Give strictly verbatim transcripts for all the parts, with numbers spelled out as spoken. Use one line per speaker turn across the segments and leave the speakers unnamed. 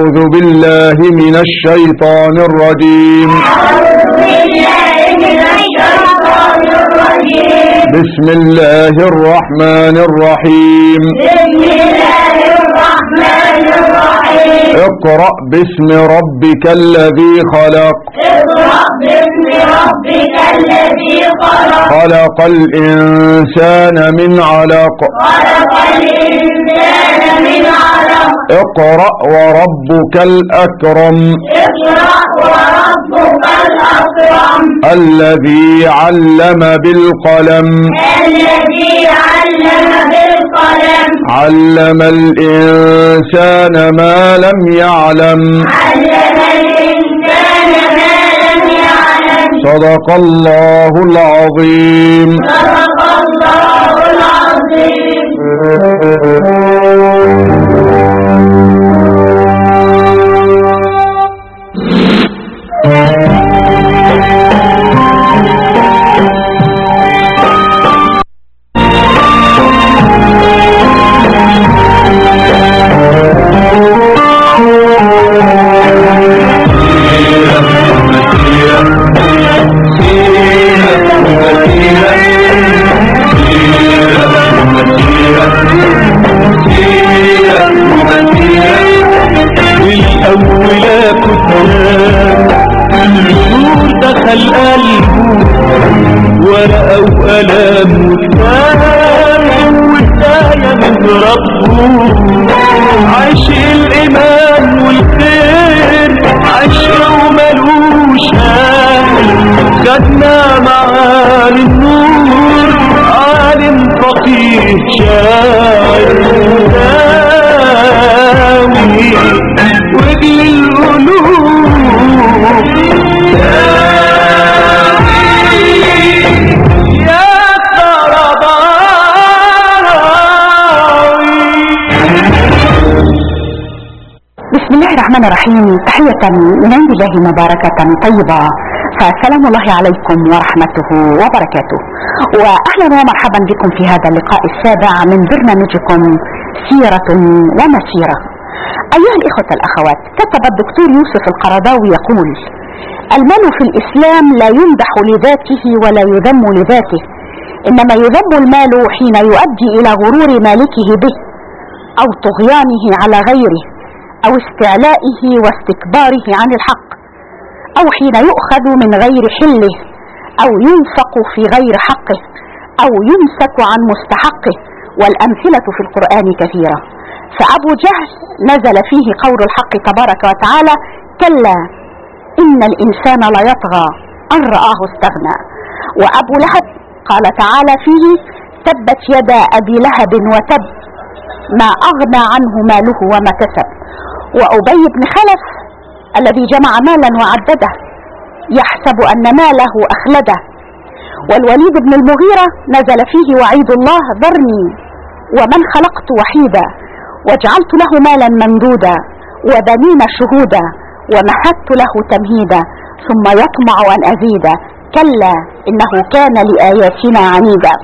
أعوذ بالله من الشيطان الرجيم.
أعوذ بالله من الشيطان الرجيم.
بسم الله الرحمن الرحيم.
بسم الله الرحمن الرحيم.
اقرأ باسم ربك الذي خلق.
اقرأ باسم ربك الذي خلق.
خلق الإنسان من علق.
خلق الإنسان من علق.
اقرأ وربك الأكرم.
اقرأ وربك الأكرم.
الذي علم بالقلم.
الذي علم بالقلم.
علم الإنسان ما لم يعلم.
علم الإنسان ما لم يعلم.
صدق الله العظيم.
صدق الله العظيم.
ورقة وقلم وكتاب والآية من ربه. عشق الإيمان والخير عشق وملوش آخر. خدنا معاني النور عالم فقيه شاعر داوي وجل القلوب.
بسم الله الرحمن الرحيم. تحية من عند الله مباركة طيبة، فسلام الله عليكم ورحمته وبركاته، وأهلا ومرحبا بكم في هذا اللقاء السابع من برنامجكم سيرة ومسيرة. أيها الإخوة الأخوات، كتب الدكتور يوسف القرضاوي يقول: المال في الإسلام لا يمدح لذاته ولا يذم لذاته، إنما يذم المال حين يؤدي إلى غرور مالكه به أو طغيانه على غيره أو استعلائه واستكباره عن الحق، أو حين يؤخذ من غير حله أو ينفق في غير حقه أو يمسك عن مستحقه، والأمثلة في القرآن كثيرة. فأبو جهل نزل فيه قول الحق تبارك وتعالى: كلا إن الإنسان ليطغى أن رآه استغنى. وأبو لهب قال تعالى فيه: تبت يدا أبي لهب وتب ما أغنى عنه ماله وما كسب. وأبي بن خلف الذي جمع مالا وعدده يحسب أن ماله أخلده. والوليد بن المغيرة نزل فيه وعيد الله: ذرني ومن خلقت وحيدا وجعلت له مالا ممدودا وبنين شهودا ومهدت له تمهيدا ثم يطمع أن أزيد كلا إنه كان لآياتنا عنيدا.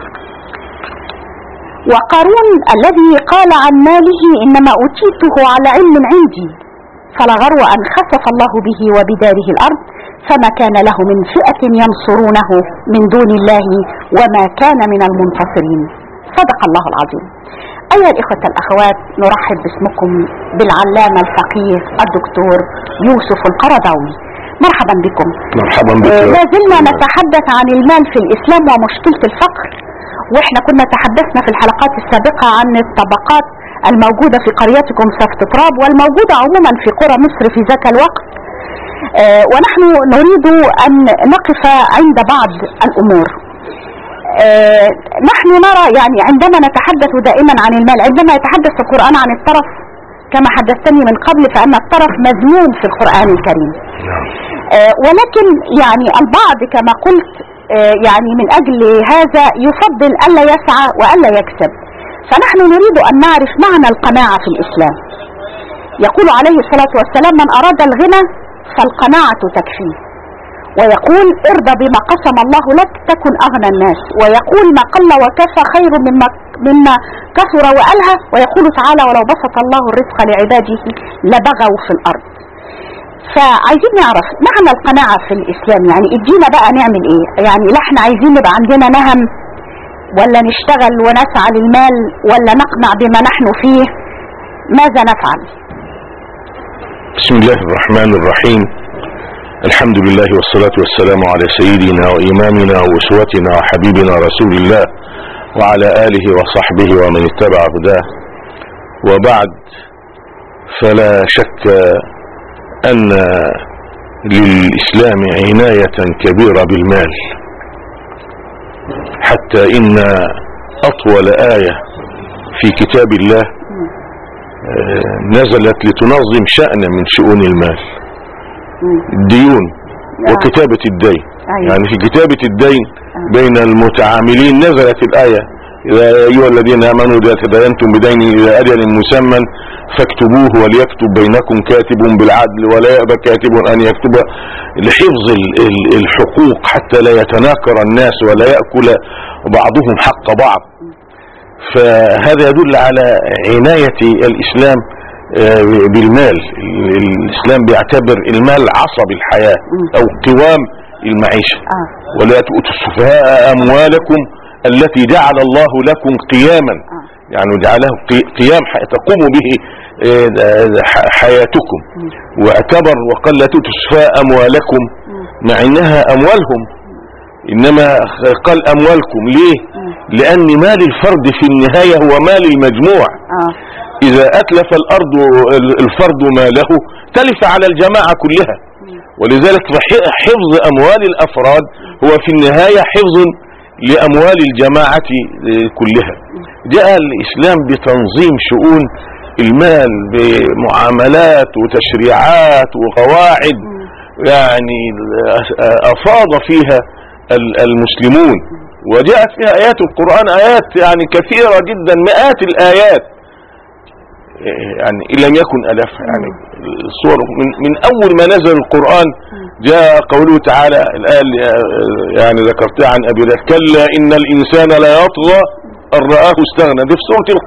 وقارون الذي قال عن ماله: إنما أوتيته على علم عندي، فلغرو أن خسف الله به وبداره الأرض فما كان له من فئة ينصرونه من دون الله وما كان من المنتصرين. صدق الله العظيم. أيها الإخوة الأخوات، نرحب باسمكم بالعلامة الفقيه الدكتور يوسف القرضاوي. مرحبا بكم.
مرحبا بكم.
لا زلنا نتحدث عن المال في الإسلام ومشكلة الفقر، واحنا كنا تحدثنا في الحلقات السابقة عن الطبقات الموجودة في قريتكم سفت تراب والموجودة عموما في قرى مصر في ذاك الوقت. اه ونحن نريد أن نقف عند بعض الأمور. اه نحن نرى يعني عندما نتحدث دائما عن المال، عندما يتحدث القرآن عن الطرف كما حدثتني من قبل فأن الطرف مذموم في القرآن الكريم. اه ولكن يعني البعض كما قلت يعني من أجل هذا يفضل ألا يسعى وألا يكسب. فنحن نريد أن نعرف معنى القناعة في الإسلام. يقول عليه الصلاة والسلام: من أراد الغنى فالقناعة تكفيه. ويقول: ارضى بما قسم الله لك تكن أغنى الناس. ويقول: ما قل وكفى خير مما مما كثر وألهى. ويقول تعالى ولو بسط الله الرزق لعباده لبغوا في الأرض. فعايزين نعرف معنى القناعة في الإسلام، يعني ادينا بقى نعمل ايه؟ يعني لا احنا عايزين نبقى عندنا نهم، ولا نشتغل ونسعى للمال، ولا نقنع بما نحن فيه؟ ماذا نفعل؟
بسم الله الرحمن الرحيم. الحمد لله والصلاة والسلام على سيدنا وإمامنا وأسوتنا وحبيبنا رسول الله وعلى آله وصحبه ومن اتبع هداه، وبعد، فلا شك أن للإسلام عناية كبيرة بالمال، حتى إن أطول آية في كتاب الله نزلت لتنظم شأن من شؤون المال، الديون وكتابة الدين. يعني في كتابة الدين بين المتعاملين نزلت الآية: يا أيها الذين آمنوا إذا تداينتم بدين إلى أجل مسمى فاكتبوه وليكتب بينكم كاتب بالعدل ولا يأبى كاتب أن يكتب، لحفظ الحقوق حتى لا يتناكر الناس ولا يأكل بعضهم حق بعض. فهذا يدل على عناية الإسلام بالمال. الإسلام بيعتبر المال عصب الحياة أو قوام المعيشة. ولا تؤتوا السفهاء أموالكم التي جعل الله لكم قياما، يعني جعله قيام تقوم به حياتكم. واعتبر وقال لا تؤتوا السفهاء أموالكم، مع إنها أموالهم، إنما قال أموالكم. ليه؟ لأن مال الفرد في النهاية هو مال المجموع. إذا أتلف الأرض الفرد ماله تلف على الجماعة كلها. ولذلك حفظ أموال الأفراد هو في النهاية حفظ لأموال الجماعة كلها. جاء الإسلام بتنظيم شؤون المال بمعاملات وتشريعات وقواعد، يعني أفاض فيها المسلمون، وجاءت فيها آيات القرآن، آيات يعني كثيرة جدا، مئات الآيات، يعني إن لم يكن ألف. يعني الصور من, من أول ما نزل القرآن جاء قوله تعالى الآية يعني ذكرتها عن أبي ذر: كلا إن الإنسان لا يطغى أن رآه استغنى. دي في سورة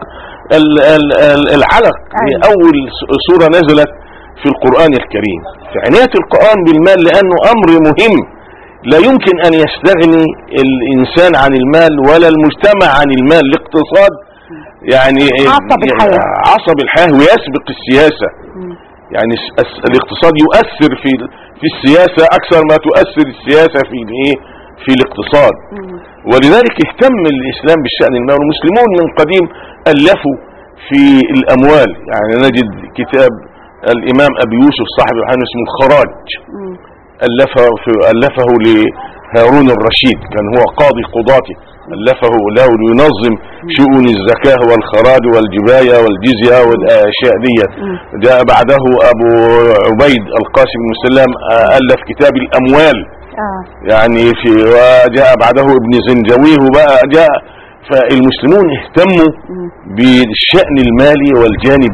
العلق، هي أول سورة نزلت في القرآن الكريم. فعناية القرآن بالمال لأنه أمر مهم، لا يمكن أن يستغني الإنسان عن المال ولا المجتمع عن المال. الاقتصاد يعني
عصب الحياة،
عصب الحياة ويسبق السياسة. يعني الاقتصاد يؤثر في في السياسة أكثر ما تؤثر السياسة في الايه في الاقتصاد. ولذلك اهتم الإسلام بالشأن المال. والمسلمون من قديم ألفوا في الأموال. يعني نجد كتاب الإمام أبي يوسف صاحب الحين اسمه الخراج، ألفه في ألفه لهارون الرشيد، كان هو قاضي قضاته، ألفه له لينظم شؤون الزكاة والخراج والجباية والجزية والأشياء دي. جاء بعده أبو عبيد القاسم بن سلام ألف كتاب الأموال، يعني في وجاء بعده ابن زنجويه بقى جاء. فالمسلمون اهتموا بالشأن المالي والجانب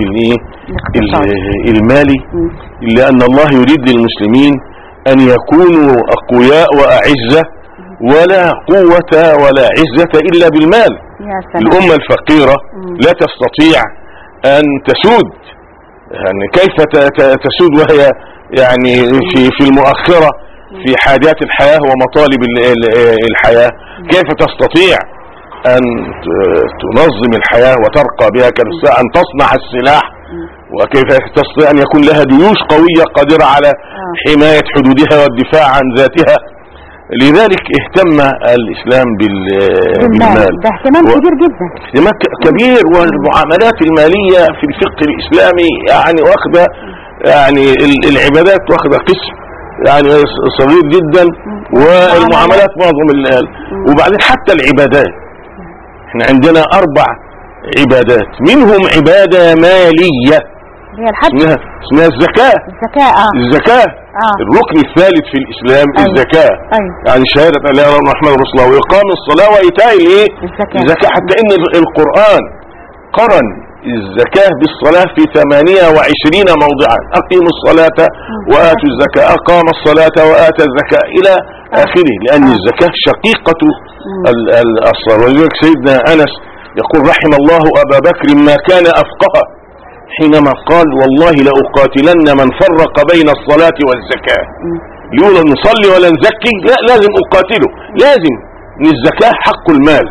المالي، لأن الله يريد للمسلمين أن يكونوا أقوياء وأعزة، ولا قوة ولا عزة إلا بالمال. الأمة الفقيرة لا تستطيع أن تسود. يعني كيف تسود وهي يعني في في المؤخرة في حاجات الحياة ومطالب الحياة؟ كيف تستطيع أن تنظم الحياة وترقى بها أن تصنع السلاح؟ وكيف تستطيع أن يكون لها جيوش قوية قادرة على حماية حدودها والدفاع عن ذاتها؟ لذلك اهتم الإسلام بالمال.
ده اهتمام كبير جدا،
اهتمام كبير. والمعاملات المالية في الفقه الإسلامي يعني واخدة، يعني العبادات واخدة قسم يعني صغير جدا، والمعاملات معظم. وبعدين حتى العبادات، احنا عندنا أربع عبادات، منهم عبادة مالية
هي الحج،
اسمها اسمها الزكاة.
الزكاة اه
الزكاة
آه.
الركن الثالث في الإسلام. أيوة. الزكاة
أيوة.
يعني شهادة أن لا إله إلا الله محمد رسول الله، وإقام الصلاة وإيتاء الإيه؟
الزكاة.
الزكاة. حتى إن القرآن قرن الزكاة بالصلاة في ثمانية وعشرين موضعا: أقيموا الصلاة وآتوا الزكاة، أقام الصلاة وآتى الزكاة، إلى آخره، لأن الزكاة شقيقة الصلاة. ولذلك سيدنا أنس يقول رحم الله أبا بكر ما كان أفقه حينما قال والله لأقاتلن من فرق بين الصلاة والزكاة. يقول نصلي ولا نزكي؟ لا، لازم أقاتله، لازم. من الزكاة حق المال.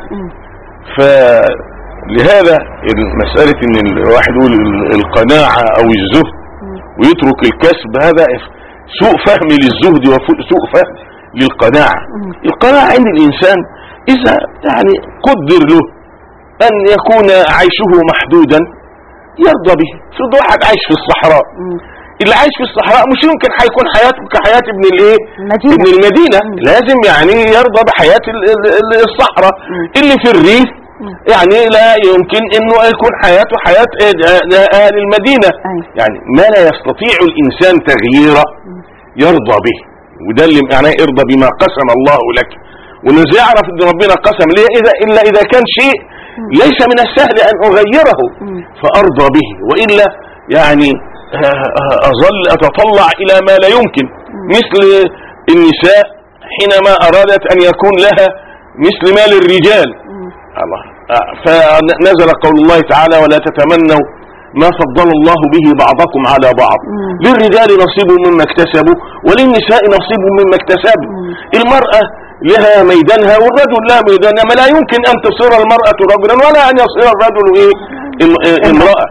فلهذا مسألة ان الواحد يقول القناعة او الزهد ويترك الكسب، هذا سوء فهم للزهد وسوء فهم للقناعة. القناعة عند الإنسان إذا يعني قدر له أن يكون عيشه محدودا يرضى به. في واحد عايش في الصحراء، اللي عايش في الصحراء مش يمكن حيكون حياته كحياة ابن الايه
المدينة.
ابن المدينة. لازم يعني يرضى بحياة الصحراء. اللي في الريف يعني لا يمكن انه يكون حياته حياة اهل المدينة. يعني ما لا يستطيع الانسان تغييره يرضى به. وده اللي معناه ارضى بما قسم الله لك. وانه يعرف ان ربنا قسم ليه اذا الا اذا كان شيء ليس من السهل ان اغيره فارضى به، والا يعني اظل اتطلع الى ما لا يمكن. مثل النساء حينما ارادت ان يكون لها مثل مال الرجال، الله فنزل قول الله تعالى ولا تتمنوا ما فضل الله به بعضكم على بعض، للرجال نصيب مما اكتسبوا وللنساء نصيب مما اكتسبوا. المرأة لها ميدانها والرجل لا ميدانها، ما لا يمكن ان تصير المرأة رجلا ولا ان يصير الرجل ايه امرأة.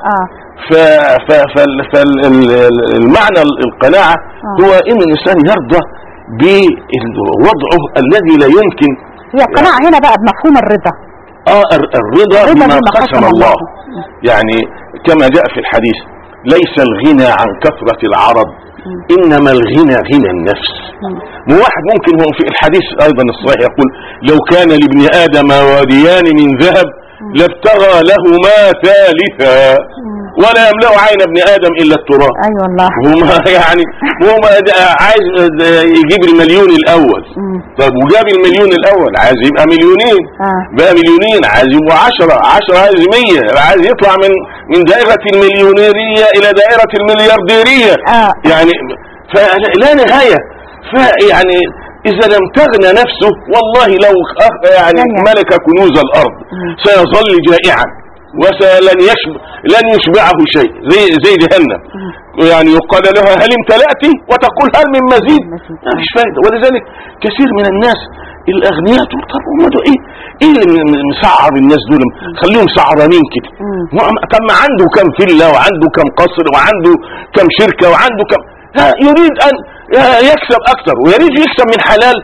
فالمعنى القناعة هو ان الانسان يرضى بوضعه الذي لا يمكن.
هي القناعة هنا بقى بمفهوم الرضا.
اه الرضا بما قسم الله. يعني كما جاء في الحديث ليس الغنى عن كثرة العرض انما الغنى غنى النفس. مو واحد ممكن هو في الحديث ايضا الصحيح يقول لو كان لابن ادم واديان من ذهب لابتغى لهما ثالثا ولا يملأ عين ابن ادم الا التراب.
اي أيوة والله.
هما يعني هما عايز يجيب المليون الاول. طب وجاب المليون الاول عايز يبقى مليونين. آه. بقى مليونين عايز يبقى عشرة، عشرة عايز مية، عايز يطلع من من دائرة المليونيرية الى دائرة المليارديرية. آه. يعني فلا نهاية. فيعني اذا لم تغنى نفسه والله لو يعني ملك كنوز الارض سيظل جائعا ولن يشبع لن يشبعه شيء زي زي جهنم. يعني يقال لها هل امتلأت وتقول هل من مزيد؟ ما فيش فايده. ولذلك كثير من الناس الاغنياء تقول طب هم دول ايه ايه اللي مسعر الناس دول؟ خليهم سعرانين كده. طب ما عنده كم فيلا وعنده كم قصر وعنده كم شركه وعنده كم، يريد ان يكسب اكثر ويريد يكسب من حلال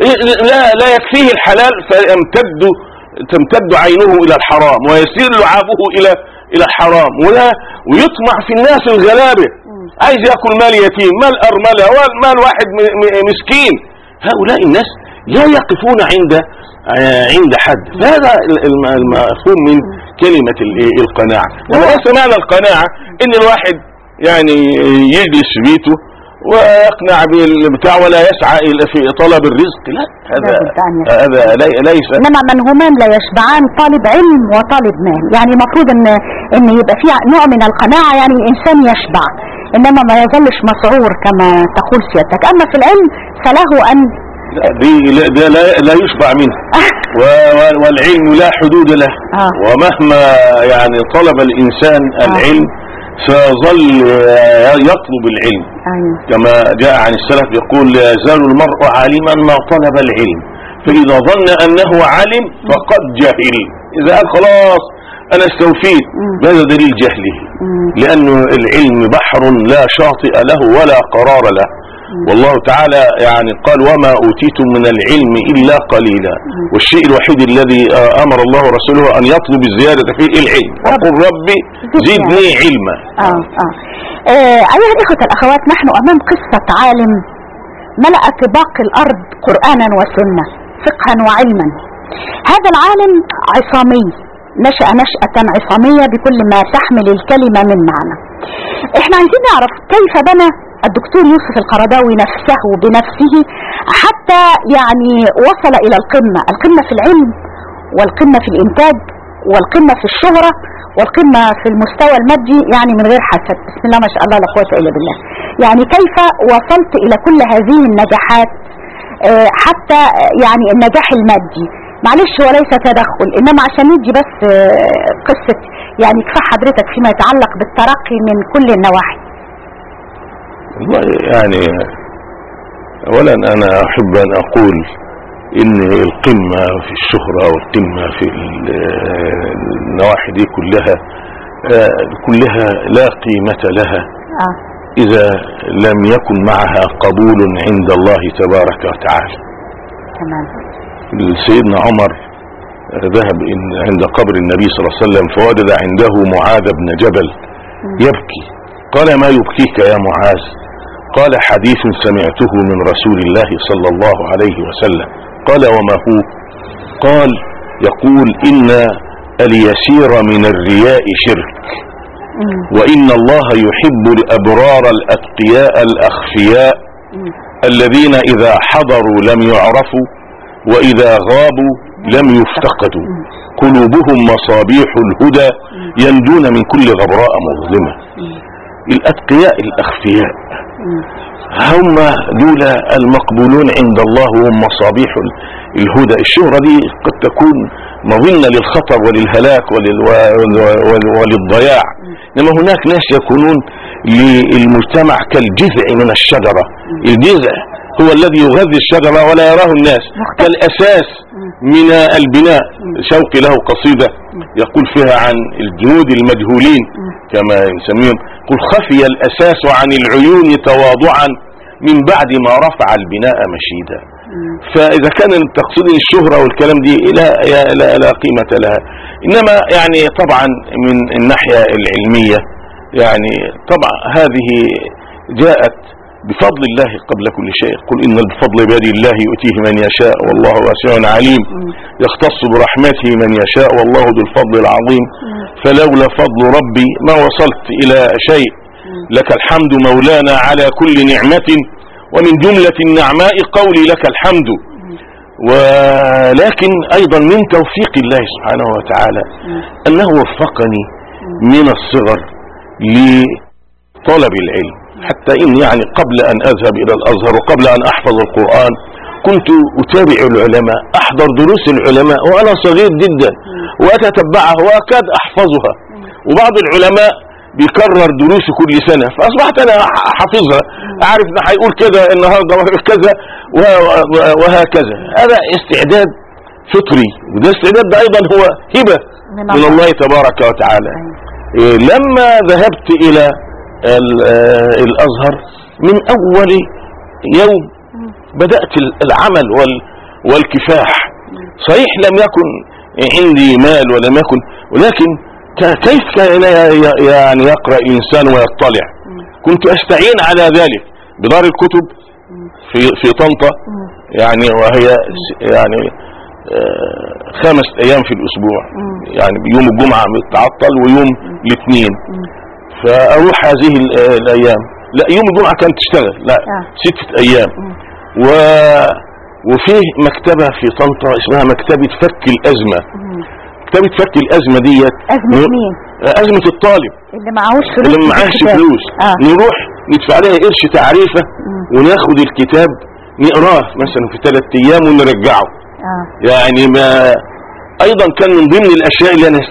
لا لا يكفيه الحلال فيمتد تمتد عينه الى الحرام ويسير لعابه الى الى الحرام ولا ويطمع في الناس الغلابه. عايز ياكل مال يتيم، مال ارمله، مال واحد مسكين. هؤلاء الناس لا يقفون عند عند حد. هذا المفهوم من كلمه القناعه. وليس معنى القناعه ان الواحد يعني يجلس في بيته ويقنع بالبتاع ولا يسعى في طلب الرزق. لا، هذا هذا ليس.
انما منهومان لا يشبعان، طالب علم وطالب مال. يعني المفروض ان ان يبقى في نوع من القناعه، يعني الانسان يشبع انما ما يظلش مسعور كما تقول سيادتك. اما في العلم فله ان
لا دي لا, لا, لا يشبع منه. والعلم لا حدود له. آه. ومهما يعني طلب الانسان العلم آه. سيظل يطلب العلم. أيوة. كما جاء عن السلف يقول لا يزال المرء عالما ما طلب العلم فإذا ظن أنه علم فقد جهل. إذا قال خلاص أنا استوفيت هذا دليل جهله. لأنه العلم بحر لا شاطئ له ولا قرار له. والله تعالى يعني قال وما أوتيتم من العلم إلا قليلا. والشيء الوحيد الذي أمر الله ورسوله أن يطلب الزيادة فيه العلم. وقل ربي زدني علما.
آه آه. آه أيها الإخوة الأخوات، نحن أمام قصة عالم ملأ طباق الأرض قرآنا وسنة فقها وعلما. هذا العالم عصامي، نشأ نشأة عصامية بكل ما تحمل الكلمة من معنى. احنا عايزين نعرف كيف بنى الدكتور يوسف القرضاوي نفسه بنفسه حتى يعني وصل إلى القمة، القمة في العلم والقمة في الإنتاج والقمة في الشهرة والقمة في المستوى المادي، يعني من غير حسد. بسم الله ما شاء الله لا قوة إلا بالله. يعني كيف وصلت إلى كل هذه النجاحات حتى يعني النجاح المادي؟ معلش هو ليس تدخل، انما عشان ندي بس قصة يعني كفاح حضرتك فيما يتعلق بالترقي من كل النواحي.
والله يعني اولا انا احب ان اقول ان القمة في الشهرة والقمة في النواحي دي كلها كلها لا قيمة لها
آه.
اذا لم يكن معها قبول عند الله تبارك وتعالى.
تمام.
سيدنا عمر ذهب عند قبر النبي صلى الله عليه وسلم فوجد عنده معاذ بن جبل يبكي. قال ما يبكيك يا معاذ؟ قال حديث سمعته من رسول الله صلى الله عليه وسلم. قال وما هو؟ قال يقول إن اليسير من الرياء شرك، وإن الله يحب الأبرار الأتقياء الأخفياء الذين إذا حضروا لم يعرفوا وإذا غابوا لم يفتقدوا، قلوبهم مصابيح الهدى يندون من كل غبراء مظلمة. الأتقياء الأخفياء هم دول المقبولون عند الله، وهم مصابيح الهدى. الشهرة دي قد تكون مظنة للخطر وللهلاك وللضياع، انما هناك ناس يكونون للمجتمع كالجذع من الشجرة. الجذع هو الذي يغذي الشجرة ولا يراه الناس، كالأساس من البناء. شوقي له قصيدة يقول فيها عن الجنود المجهولين كما نسميهم، قل خفي الأساس عن العيون تواضعا من بعد ما رفع البناء مشيدا. فإذا كان تقصد الشهرة والكلام دي لا, لا, لا قيمة لها. إنما يعني طبعا من الناحية العلمية يعني طبعا هذه جاءت بفضل الله قبل كل شيء. قل إن الفضل بيد الله يؤتيه من يشاء والله واسع عليم، يختص برحمته من يشاء والله ذو الفضل العظيم. فلولا فضل ربي ما وصلت إلى شيء، لك الحمد مولانا على كل نعمة، ومن جملة النعماء قولي لك الحمد. ولكن أيضا من توفيق الله سبحانه وتعالى أنه وفقني من الصغر لطلب العلم، حتى إن يعني قبل أن أذهب إلى الأزهر وقبل أن أحفظ القرآن كنت أتابع العلماء، أحضر دروس العلماء وأنا صغير جدا وأتتبعها وأكاد أحفظها. وبعض العلماء بيكرر دروس كل سنة، فأصبحت أنا حافظها، أعرف أنه هيقول كذا النهاردة كذا وهكذا. هذا استعداد فطري، وده استعداد ده أيضا هو هبة من الله تبارك وتعالى. لما ذهبت إلى الأزهر من أول يوم بدأت العمل والكفاح. صحيح لم يكن عندي مال ولم يكن، ولكن كيف كان يعني يقرأ الإنسان ويطلع؟ كنت أستعين على ذلك بدار الكتب في في طنطا، يعني وهي يعني خمس أيام في الأسبوع، يعني يوم الجمعة متعطل ويوم الاثنين، فأروح هذه الأيام. لا يوم الجمعة كانت تشتغل، لا ستة أيام. و وفيه مكتبة في طنطا اسمها مكتبة فك الأزمة. مكتبة فك الأزمة ديت
أزمة مين؟
أزمة الطالب
اللي معهوش فلوس،
اللي معهش فلوس. آه. نروح ندفع لها قرش تعريفة وناخد الكتاب نقراه مثلا في ثلاث أيام ونرجعه. آه. يعني ما أيضا كان من ضمن الأشياء اللي أنا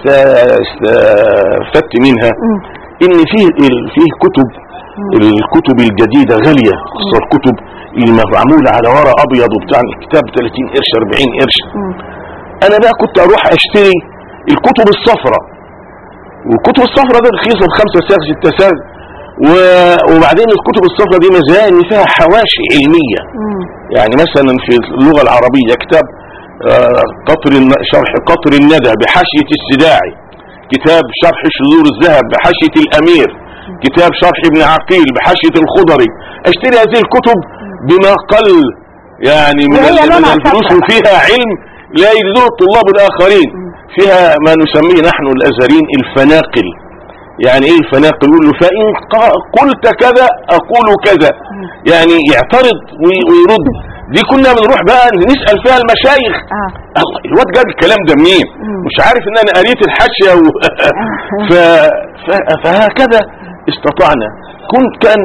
استفدت منها م. إن فيه فيه كتب م. الكتب الجديدة غالية، خصوصا الكتب اللي معمولة على ورق أبيض وبتاع الكتاب ثلاثين قرش أربعين قرش. م. أنا بقى كنت أروح أشتري الكتب الصفراء، والكتب الصفراء دي رخيصة بخمسة ساغ ستة ساغ، وبعدين الكتب الصفراء دي مزايا إن فيها حواشي علمية. م. يعني مثلا في اللغة العربية كتاب قطر شرح قطر الندى بحاشية السداعي، كتاب شرح شذور الذهب بحاشية الأمير، كتاب شرح ابن عقيل بحاشية الخضري. اشتري هذه الكتب بما قل يعني من الفلوس، وفيها علم لا يجدوه الطلاب الآخرين. فيها ما نسميه نحن الأزهريين الفناقل. يعني ايه الفناقل؟ يقول له فإن قلت كذا أقول كذا، يعني يعترض ويرد. دي كنا بنروح بقى نسأل فيها المشايخ. آه. الله الواد جاب الكلام ده منين؟ مش عارف ان انا قريت الحاشية و... ف... ف... فهكذا استطعنا. كنت كان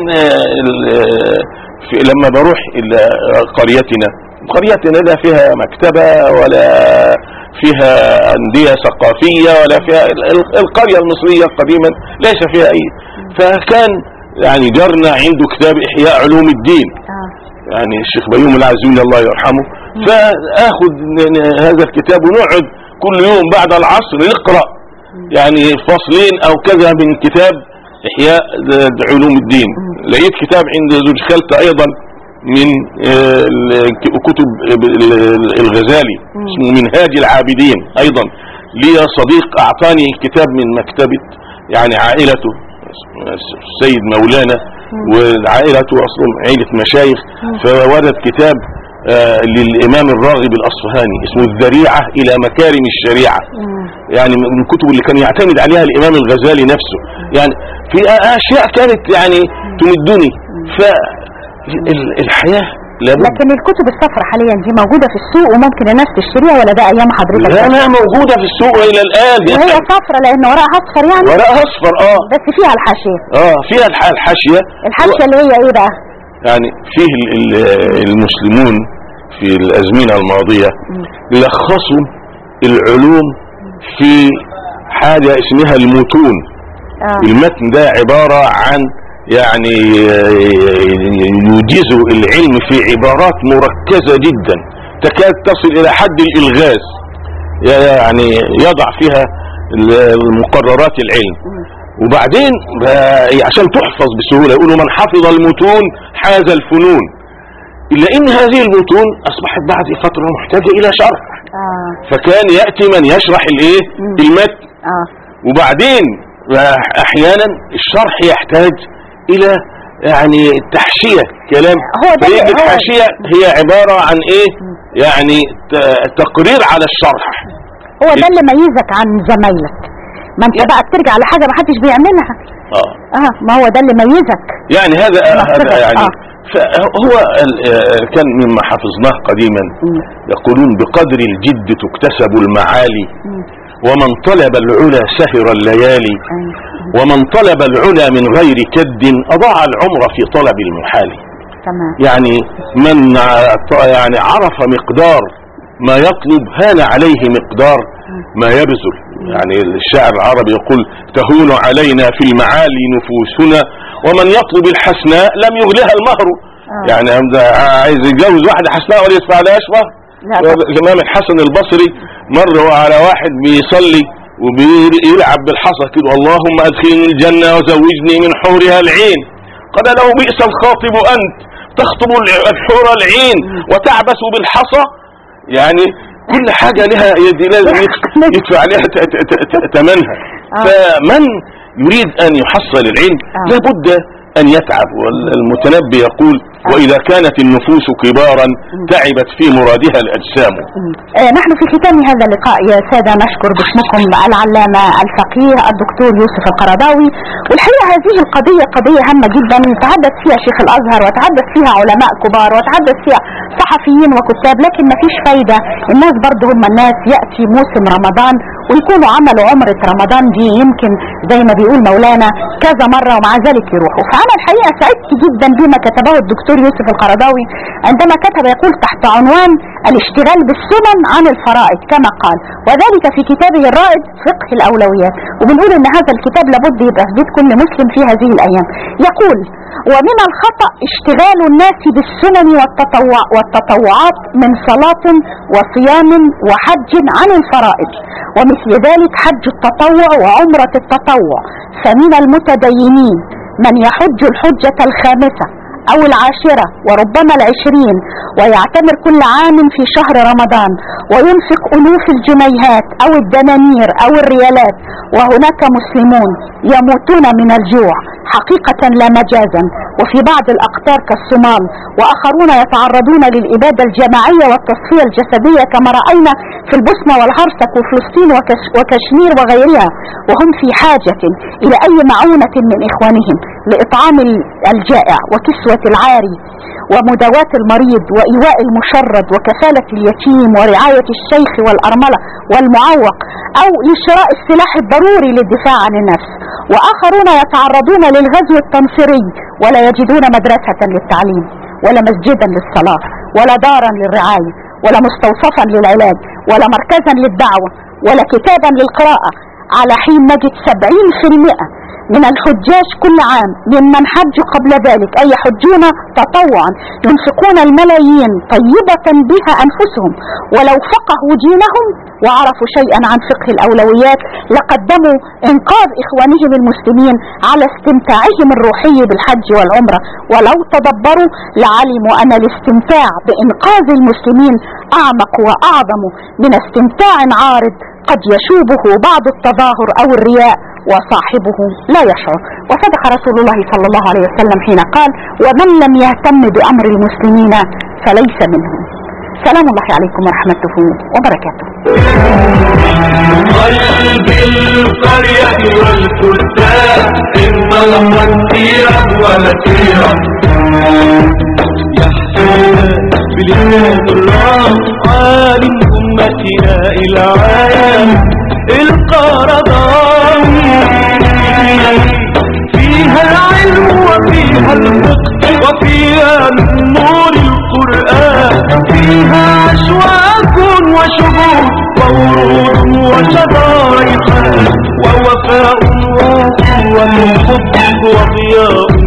في... لما بروح الى قريتنا، قريتنا لا فيها مكتبة ولا فيها أندية ثقافية ولا فيها القرية المصرية قديما ليس فيها أي. فكان يعني جرنا عنده كتاب إحياء علوم الدين يعني الشيخ بيوم العزيزي الله يرحمه، فآخذ هذا الكتاب ونقعد كل يوم بعد العصر نقرأ يعني فصلين أو كذا من كتاب إحياء علوم الدين. لقيت كتاب عند زوج خالتي أيضا من كتب الغزالي اسمه منهاج العابدين، أيضا لي صديق أعطاني كتاب من مكتبة يعني عائلته السيد مولانا وعائلته أصلا عائلة مشايخ، فورد كتاب آه للإمام الراغب الأصفهاني اسمه الذريعة إلى مكارم الشريعة، يعني من الكتب اللي كان يعتمد عليها الإمام الغزالي نفسه، يعني في أشياء كانت يعني تمدني. فالحياة لابد.
لكن الكتب الصفراء حاليا دي موجودة في السوق وممكن الناس تشتريها ولا ده أيام حضرتك؟
لا لا موجودة في السوق إلى الآن.
وهي صفراء لأن ورقها أصفر يعني؟
ورقها أصفر اه
بس فيها الحاشية. اه
فيها الحاشية.
الحاشية اللي هي إيه بقى؟
يعني فيه المسلمون في الأزمنة الماضية لخصوا العلوم في حاجة اسمها المتون. آه. المتن ده عبارة عن يعني يوجز العلم في عبارات مركزة جدا تكاد تصل إلى حد الإلغاز، يعني يضع فيها المقررات العلم، وبعدين عشان تحفظ بسهولة يقولوا من حفظ المتون حاز الفنون، إلا إن هذه المتون أصبحت بعد فترة محتاجة إلى شرح. آه. فكان يأتي من يشرح الإيه المتن. آه. وبعدين أحيانا الشرح يحتاج إلى يعني تحشية كلام، فهي الحاشية هي عبارة عن إيه يعني تقرير على الشرح.
هو ده اللي ميزك عن زمايلك، ما انت بقى بترجع لحاجة ما حدش بيعملها. اه اه ما هو ده اللي ميزك
يعني هذا هذا يعني آه. فهو كان مما حفظناه قديما يقولون بقدر الجد تكتسب المعالي، ومن طلب العلا سهر الليالي، ومن طلب العلا من غير كد أضاع العمر في طلب المحال. يعني من يعني عرف مقدار ما يطلب هان عليه مقدار ما يبذل. يعني الشاعر العربي يقول تهون علينا في المعالي نفوسنا، ومن يطلب الحسناء لم يغلها المهر. يعني عايز يتجوز واحدة حسناء ولا يدفع لهاش مهر. الإمام الحسن البصري مر على واحد بيصلي وبيلعب بالحصى كده اللهم أدخلني الجنة وزوجني من حورها العين، قال له بئس الخاطب أنت تخطب الحور العين وتعبس بالحصى. يعني كل حاجة لها لازم يدفع عليها ثمنها. فمن يريد أن يحصل العلم لابد أن يتعب. والمتنبي يقول وإذا كانت النفوس كبارا تعبت في مرادها الأجسام.
آه نحن في ختام هذا اللقاء يا سادة نشكر باسمكم العلامة الفقيه الدكتور يوسف القرضاوي. والحقيقة هذه القضية قضية هامة جدا تحدث فيها شيخ الأزهر وتحدث فيها علماء كبار وتحدث فيها صحفيين وكتاب، لكن ما فيش فايدة. الناس برضه هم الناس، يأتي موسم رمضان ويكونوا عملوا عمرة رمضان دي يمكن زي ما بيقول مولانا كذا مرة ومع ذلك يروحوا. فأنا الحقيقة سعدت جدا بما كتبه الدكتور يوسف القرضاوي عندما كتب يقول تحت عنوان الاشتغال بالسنن عن الفرائض كما قال، وذلك في كتابه الرائد فقه الأولويات. وبنقول ان هذا الكتاب لابد يبقى في بيت كل مسلم في هذه الأيام. يقول ومن الخطأ اشتغال الناس بالسنن والتطوع والتطوعات من صلاة وصيام وحج عن الفرائض، ومثل ذلك حج التطوع وعمرة التطوع. فمن المتدينين من يحج الحجة الخامسة أو العاشرة وربما العشرين ويعتمر كل عام في شهر رمضان وينفق ألوف الجنيهات أو الدنانير أو الريالات، وهناك مسلمون يموتون من الجوع حقيقة لا مجازا وفي بعض الأقطار كالصومال، وآخرون يتعرضون للإبادة الجماعية والتصفية الجسدية كما رأينا في البوسنة والهرسك وفلسطين وكش وكشمير وغيرها، وهم في حاجة إلى أي معونة من إخوانهم لإطعام الجائع وكسوة العاري ومداواة المريض وإيواء المشرد وكفالة اليتيم ورعاية الشيخ والأرملة والمعوق، أو لشراء السلاح الضروري للدفاع عن النفس. وآخرون يتعرضون للغزو التنصيري ولا يجدون مدرسة للتعليم ولا مسجدا للصلاة ولا دارا للرعاية ولا مستوصفا للعلاج ولا مركزا للدعوة ولا كتابا للقراءة، على حين نجد سبعين في المئة من الحجاج كل عام ممن حجوا قبل ذلك أي يحجون تطوعا ينفقون الملايين طيبة بها أنفسهم، ولو فقهوا دينهم وعرفوا شيئا عن فقه الأولويات لقدموا إنقاذ إخوانهم المسلمين على استمتاعهم الروحي بالحج والعمرة، ولو تدبروا لعلموا أن الاستمتاع بإنقاذ المسلمين أعمق وأعظم من استمتاع عارض قد يشوبه بعض التظاهر أو الرياء وصاحبه لا يشعر. وصدق رسول الله صلى الله عليه وسلم حين قال: ومن لم يهتم بأمر المسلمين فليس منهم. سلام الله عليكم ورحمته وبركاته.
قلب القرية والفرسان إن الخطيرة ونسيرة يحسن بلسان الله عالم أمتنا إلى عالم القرضان، فيها العلم وفيها الفقه وفيها نور القرآن، فيها أشواك وشهود وورود وشجر ريحان ووفاء وحب وضياء